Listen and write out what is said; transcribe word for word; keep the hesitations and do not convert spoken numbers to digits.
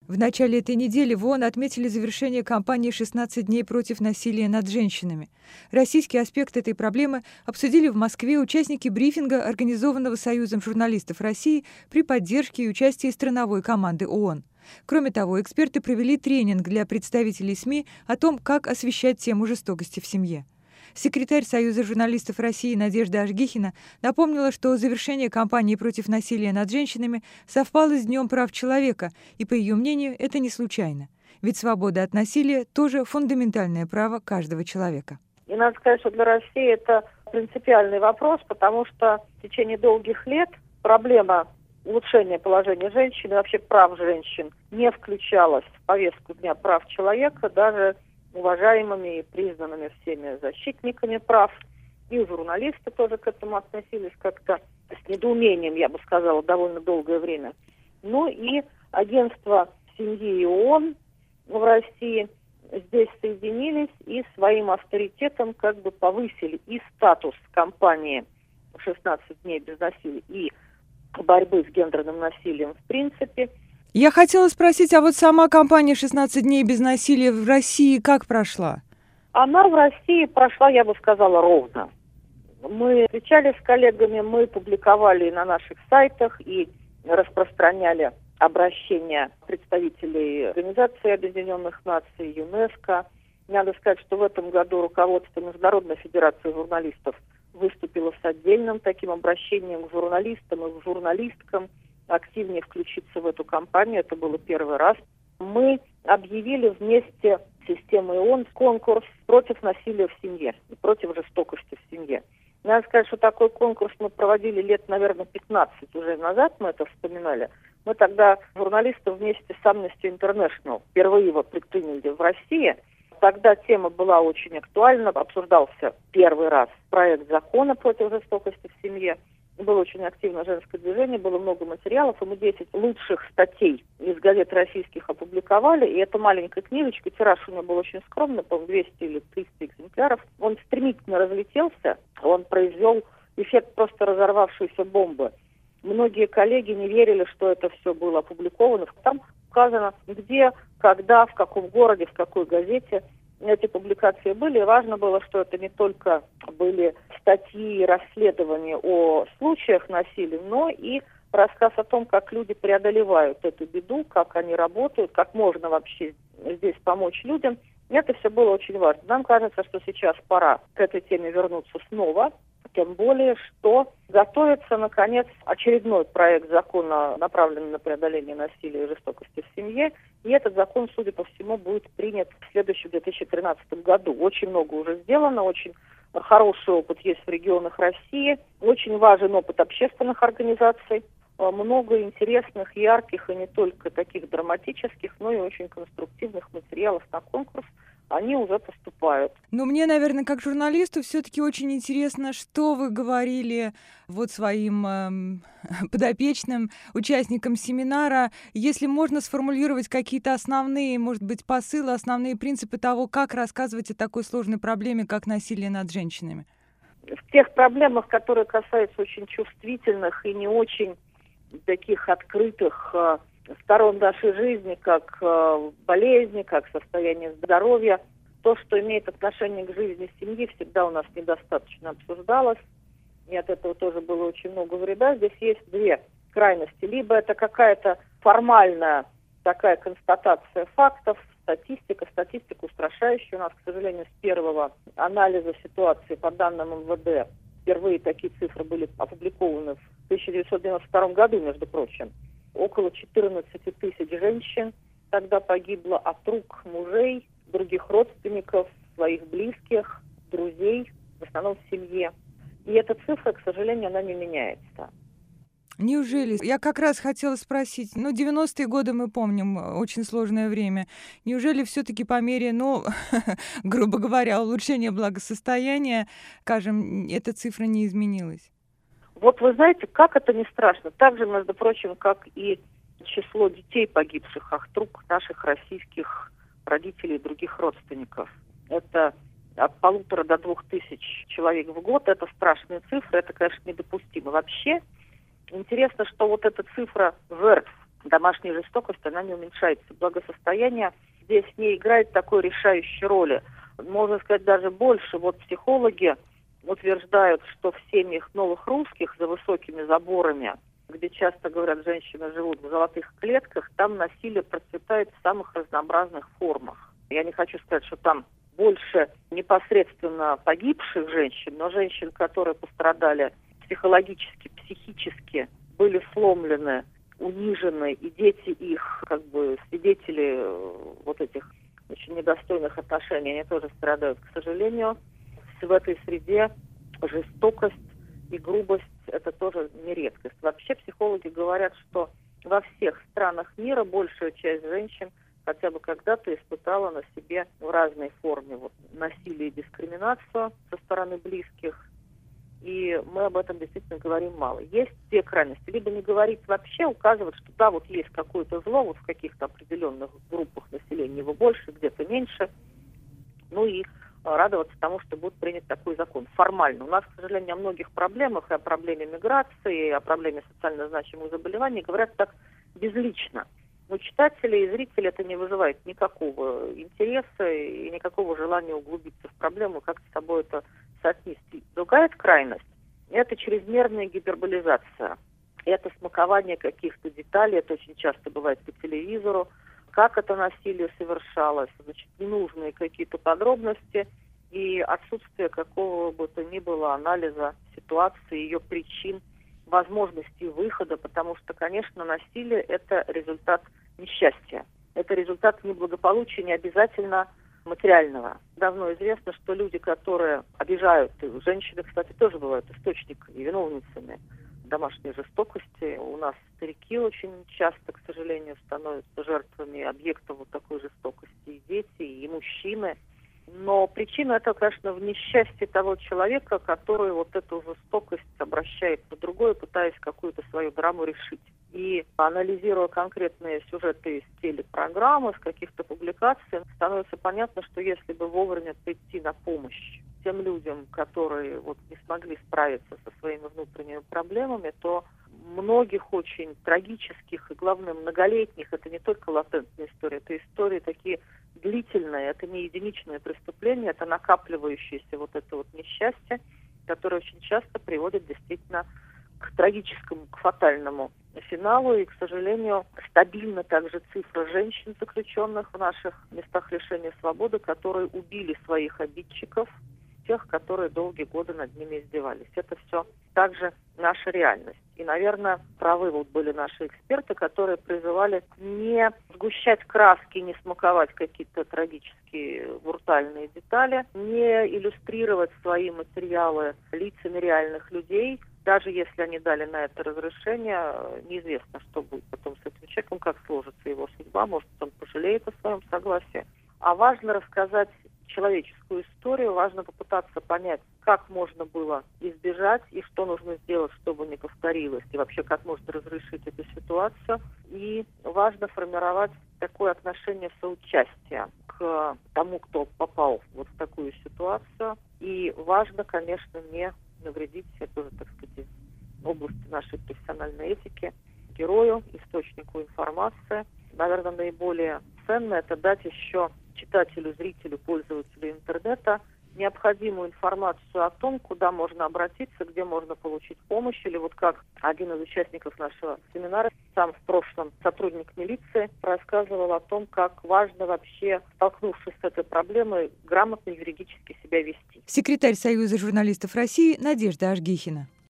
В начале этой недели в ООН отметили завершение кампании «шестнадцать дней против насилия над женщинами». Российский аспект этой проблемы обсудили в Москве участники брифинга, организованного Союзом журналистов России при поддержке и участии страновой команды ООН. Кроме того, эксперты провели тренинг для представителей СМИ о том, как освещать тему жестокости в семье. Секретарь Союза журналистов России Надежда Ажгихина напомнила, что завершение кампании против насилия над женщинами совпало с Днем прав человека, и, по ее мнению, это не случайно. Ведь свобода от насилия тоже фундаментальное право каждого человека. И надо сказать, что для России это принципиальный вопрос, потому что в течение долгих лет проблема улучшения положения женщин и вообще прав женщин не включалась в повестку Дня прав человека даже уважаемыми и признанными всеми защитниками прав. И журналисты тоже к этому относились как-то с недоумением, я бы сказала, довольно долгое время. Ну и агентство семьи и ООН в России здесь соединились и своим авторитетом как бы повысили и статус кампании «шестнадцать дней без насилия» и борьбы с гендерным насилием в принципе. Я хотела спросить, а вот сама кампания «шестнадцать дней без насилия» в России как прошла? Она в России прошла, я бы сказала, ровно. Мы встречались с коллегами, мы публиковали на наших сайтах и распространяли обращения представителей Организации Объединенных Наций, ЮНЕСКО. Надо сказать, что в этом году руководство Международной Федерации журналистов выступило с отдельным таким обращением к журналистам и к журналисткам, активнее включиться в эту кампанию. Это было первый раз. Мы объявили вместе с системой ООН конкурс против насилия в семье и против жестокости в семье. Надо сказать, что такой конкурс мы проводили лет, наверное, пятнадцать уже назад, мы это вспоминали. Мы тогда журналисты вместе с Amnesty International впервые его предприняли в России. Тогда тема была очень актуальна, обсуждался первый раз проект закона против жестокости в семье. Было очень активное женское движение, было много материалов, и мы десять лучших статей из газет российских опубликовали. И эта маленькая книжечка, тираж у нее был очень скромный, по-моему, двести или триста экземпляров. Он стремительно разлетелся, он произвел эффект просто разорвавшейся бомбы. Многие коллеги не верили, что это все было опубликовано. Там указано, где, когда, в каком городе, в какой газете эти публикации были. И важно было, что это не только были статьи и расследования о случаях насилия, но и рассказ о том, как люди преодолевают эту беду, как они работают, как можно вообще здесь помочь людям. И это все было очень важно. Нам кажется, что сейчас пора к этой теме вернуться снова. Тем более, что готовится, наконец, очередной проект закона, направленный на преодоление насилия и жестокости в семье. И этот закон, судя по всему, будет принят в следующем две тысячи тринадцатом году. Очень много уже сделано, очень хороший опыт есть в регионах России, очень важен опыт общественных организаций, много интересных, ярких и не только таких драматических, но и очень конструктивных материалов на конкурс. Они уже поступают. Ну, мне, наверное, как журналисту все-таки очень интересно, что вы говорили вот своим эм, подопечным, участникам семинара. Если можно сформулировать какие-то основные, может быть, посылы, основные принципы того, как рассказывать о такой сложной проблеме, как насилие над женщинами. В тех проблемах, которые касаются очень чувствительных и не очень таких открытых э, сторон нашей жизни, как э, болезни, как состояние здоровья. То, что имеет отношение к жизни семьи, всегда у нас недостаточно обсуждалось. И от этого тоже было очень много вреда. Здесь есть две крайности. Либо это какая-то формальная такая констатация фактов, статистика, статистика устрашающая. У нас, к сожалению, с первого анализа ситуации по данным эм вэ дэ впервые такие цифры были опубликованы в тысяча девятьсот девяносто втором году, между прочим. Около четырнадцать тысяч женщин тогда погибло от рук мужей, других родственников, своих близких, друзей, в основном в семье. И эта цифра, к сожалению, она не меняется. Неужели? Я как раз хотела спросить, ну, девяностые годы мы помним, очень сложное время. Неужели все-таки по мере, ну, грубо говоря, улучшения благосостояния, скажем, эта цифра не изменилась? Вот вы знаете, как это не страшно. Так же, между прочим, как и число детей, погибших от рук наших российских родителей и других родственников. Это от полутора до двух тысяч человек в год. Это страшные цифры, это, конечно, недопустимо. Вообще, интересно, что вот эта цифра жертв домашняя жестокость, она не уменьшается. Благосостояние здесь не играет такой решающей роли. Можно сказать, даже больше. Вот психологи утверждают, что в семьях новых русских за высокими заборами, где часто, говорят, женщины живут в золотых клетках, там насилие процветает в самых разнообразных формах. Я не хочу сказать, что там больше непосредственно погибших женщин, но женщин, которые пострадали психологически, психически, были сломлены, унижены, и дети их, как бы, свидетели вот этих очень недостойных отношений, они тоже страдают, к сожалению. В этой среде жестокость и грубость – это тоже не редкость. Вообще психологи говорят, что во всех странах мира большая часть женщин хотя бы когда-то испытала на себе в разной форме вот, насилие и дискриминацию со стороны близких. И мы об этом действительно говорим мало. Есть две крайности. Либо не говорить вообще, указывать, что да, вот есть какое-то зло вот в каких-то определенных группах населения, его больше, где-то меньше. Ну и радоваться тому, что будет принят такой закон. Формально. У нас, к сожалению, о многих проблемах, и о проблеме миграции, и о проблеме социально значимых заболеваний говорят так безлично. У читателей и зрителей это не вызывает никакого интереса и никакого желания углубиться в проблему, как с собой это соотнести. Другая крайность – это чрезмерная гиперболизация. Это смакование каких-то деталей, это очень часто бывает по телевизору, как это насилие совершалось, значит, ненужные какие-то подробности и отсутствие какого бы то ни было анализа ситуации, ее причин, возможностей выхода, потому что, конечно, насилие – это результат несчастья, это результат неблагополучия, не обязательно материального. Давно известно, что люди, которые обижают, женщины, кстати, тоже бывают источниками и виновницами домашней жестокости. У нас старики очень часто, к сожалению, становятся жертвами объектов вот такой жестокости. И дети, и мужчины. Но причина это, конечно, в несчастье того человека, который вот эту жестокость обращает на другое, пытаясь какую-то свою драму решить. И анализируя конкретные сюжеты из телепрограмм, из каких-то публикаций, становится понятно, что если бы вовремя прийти на помощь тем людям, которые вот не смогли справиться со своими внутренними проблемами, то многих очень трагических и, главное, многолетних, это не только латентная история, это истории такие длительные, это не единичные преступления, это накапливающееся вот это вот несчастье, которое очень часто приводит действительно к трагическому, к фатальному финалу. И, к сожалению, стабильна также цифра женщин, заключенных в наших местах лишения свободы, которые убили своих обидчиков, тех, которые долгие годы над ними издевались. Это все также наша реальность. И, наверное, правы вот были наши эксперты, которые призывали не сгущать краски, не смаковать какие-то трагические, брутальные детали, не иллюстрировать свои материалы лицами реальных людей. Даже если они дали на это разрешение, неизвестно, что будет потом с этим человеком, как сложится его судьба, может, он пожалеет о своем согласии. А важно рассказать человеческую историю, важно попытаться понять, как можно было избежать и что нужно сделать, чтобы не повторилось, и вообще как можно разрешить эту ситуацию. И важно формировать такое отношение соучастия к тому, кто попал вот в такую ситуацию. И важно, конечно, не навредить, это уже, так сказать, в области нашей профессиональной этики, герою, источнику информации. Наверное, наиболее ценно это дать еще читателю, зрителю, пользователю интернета необходимую информацию о том, куда можно обратиться, где можно получить помощь. Или вот как один из участников нашего семинара, сам в прошлом сотрудник милиции, рассказывал о том, как важно вообще, столкнувшись с этой проблемой, грамотно юридически себя вести. Секретарь Союза журналистов России Надежда Ажгихина.